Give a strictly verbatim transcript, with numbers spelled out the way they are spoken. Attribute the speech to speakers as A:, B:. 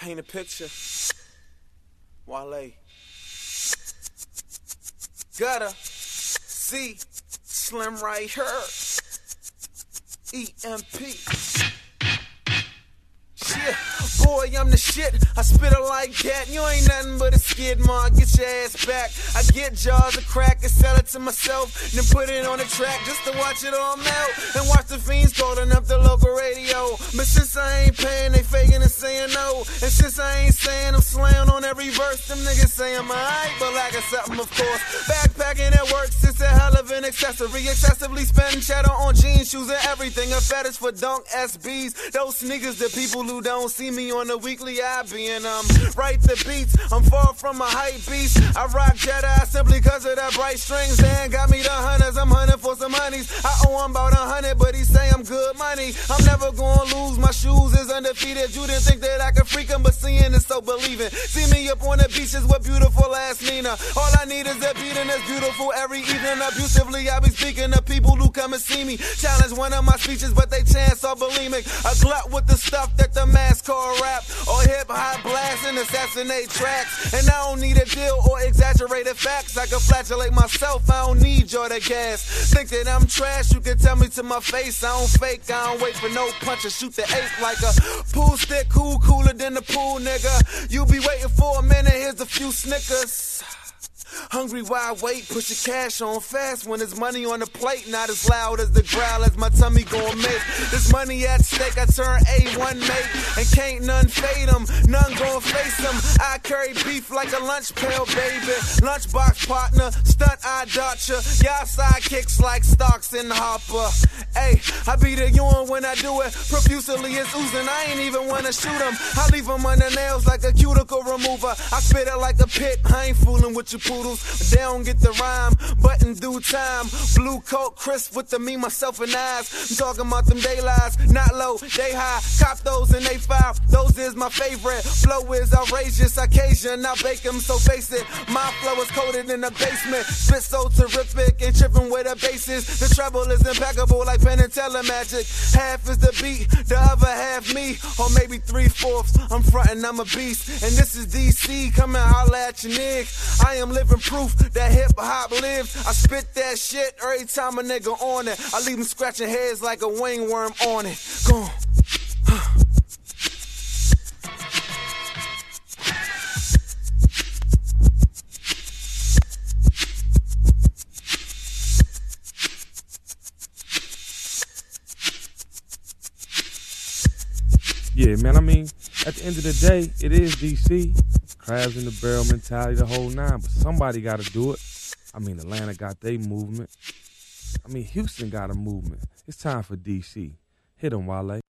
A: Paint a picture. Wale. Gutter. C. Slim right here. E M P. Shit. Boy, I'm the shit. I spit it like that. You ain't nothing but a skid mark. Get your ass back. I get jars of crack and sell it to myself. Then put it on the track just to watch it all melt. And watch the fiends calling up the local radio. But since I ain't paying, they faking and saying no. And since I ain't saying I'm slaying on every verse, them niggas say I'm alright, but lacking something, of course. Backpacking at work, it's a hell of an accessory. Excessively spending cheddar on jeans, shoes, and everything. A fetish for dunk S Bs. Those sneakers, the people who don't see me on the weekly, I be in um write the beats. I'm far from a hype beast. I rock Jedi simply cause of that bright strings. Dan got me the hunters, I'm hunting for some honeys. I owe him about a hundred, but he say I'm good money. I'm never gonna lose, my shoes is undefeated. You didn't think that I could freak him, but seeing is so believing. See me up on the beaches with beautiful ass Nina. All I need is a beat and it's beautiful every evening. Abusively, I be speaking to people who come and see me. Challenge one of my speeches, but they chance are bulimic. A glut with the stuff that the mass call rap. Or hip hop blast and assassinate tracks. And I don't need a deal or exaggerated facts. I can flatulate myself, I don't need your to gas. Think that I'm trash, you can tell me to my face. I don't fake, I don't wait for no punch or shoot the ape like a pool stick. Cool, cooler than the pool, nigga. You be waiting for a minute, here's a few Snickers. Hungry while I wait, push your cash on fast when there's money on the plate. Not as loud as the growl as my tummy gon' make. There's money at stake, I turn A one mate. And can't none fade them, none gon' face them. I carry beef like a lunch pail, baby. Lunchbox partner, stunt I dot ya. Y'all sidekicks like Starks and Hopper. Ayy, I be the yawn when I do it. Profusely it's oozing, I ain't even wanna shoot them. I leave them under nails like a cuticle remover. I spit it like a pit, I ain't fooling with your poodle. But they don't get the rhyme, but in due time. Blue coat, crisp with the me, myself, and eyes. I'm talking about them day lies, not low, they high. Cop those and they file, those is my favorite. Flow is outrageous, occasion, I bake them, so face it. My flow is coated in the basement. Spit so terrific and tripping with a basis. The treble is impeccable like Penn and Teller magic. Half is the beat, the other half me. Or maybe three-fourths, I'm frontin', I'm a beast. And this is D C, come and holla at your nig. I am living proof that hip-hop lives. I spit that shit every time a nigga on it. I leave them scratching heads like a wingworm on it. Go on.
B: Yeah, man, I mean, at the end of the day, it is D C. Crabs in the barrel mentality, the whole nine, but somebody got to do it. I mean, Atlanta got their movement. I mean, Houston got a movement. It's time for D C. Hit 'em, Wale.